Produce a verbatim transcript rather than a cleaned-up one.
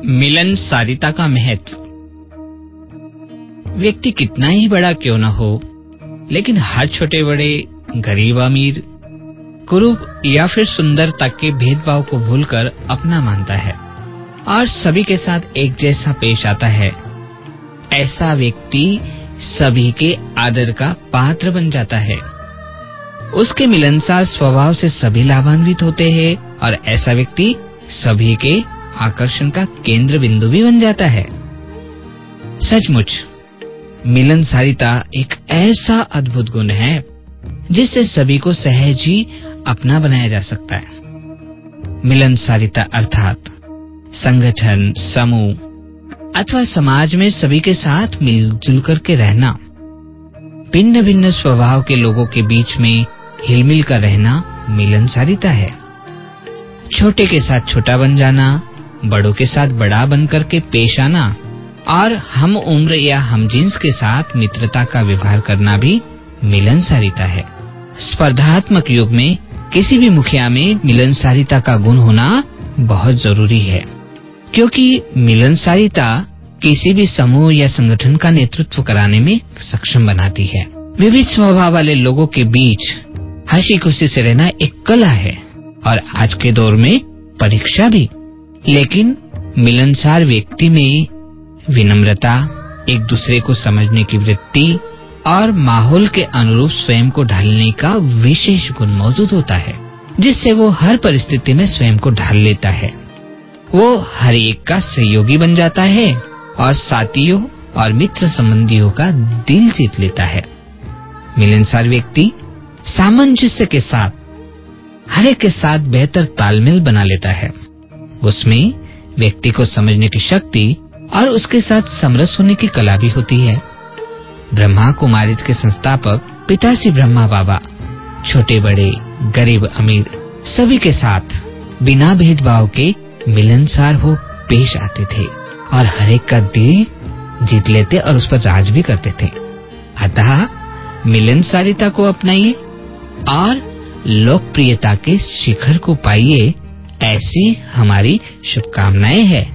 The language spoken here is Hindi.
मिलनसारिता का महत्व। व्यक्ति कितना ही बड़ा क्यों न हो, लेकिन हर छोटे बड़े, गरीब अमीर, कुरूप या फिर सुंदरता के भेदभाव को भूलकर अपना मानता है और सभी के साथ एक जैसा पेश आता है। ऐसा व्यक्ति सभी के आदर का पात्र बन जाता है। उसके मिलनसार स्वभाव से सभी लाभान्वित होते हैं और ऐसा व्यक्ति सभी के आकर्षण का केंद्र बिंदु भी बन जाता है। सचमुच मिलनसारिता एक ऐसा अद्भुत गुण है जिससे सभी को सहज ही अपना बनाया जा सकता है। मिलनसारिता अर्थात संगठन, समूह अथवा समाज में सभी के साथ मिलजुल करके रहना, भिन्न भिन्न स्वभाव के लोगों के बीच में हिलमिल कर रहना मिलनसारिता है। छोटे के साथ छोटा बन जाना, बड़ों के साथ बड़ा बनकर के पेश आना और हम उम्र या हम जिन्स के साथ मित्रता का व्यवहार करना भी मिलनसारिता है। स्पर्धात्मक युग में किसी भी मुखिया में मिलनसारिता का गुण होना बहुत जरूरी है, क्योंकि मिलनसारिता किसी भी समूह या संगठन का नेतृत्व कराने में सक्षम बनाती है। विविध स्वभाव वाले लोगों के बीच हंसी खुशी से रहना एक कला है और आज के दौर में परीक्षा भी। लेकिन मिलनसार व्यक्ति में विनम्रता, एक दूसरे को समझने की वृत्ति और माहौल के अनुरूप स्वयं को ढालने का विशेष गुण मौजूद होता है, जिससे वो हर परिस्थिति में स्वयं को ढाल लेता है। वो हर एक का सहयोगी बन जाता है और साथियों और मित्र संबंधियों का दिल जीत लेता है। मिलनसार व्यक्ति सामंजस्य के साथ हर एक के साथ बेहतर तालमेल बना लेता है। उसमें व्यक्ति को समझने की शक्ति और उसके साथ समरस होने की कला भी होती है। ब्रह्मा कुमारीज के संस्थापक पिताश्री ब्रह्मा बाबा छोटे बड़े, गरीब अमीर सभी के साथ बिना भेदभाव के मिलनसार हो पेश आते थे और हर एक का दिल जीत लेते और उस पर राज भी करते थे। अतः मिलनसारिता को अपनाइए और लोकप्रियता के शिखर को पाइए, ऐसी हमारी शुभकामनाएं हैं।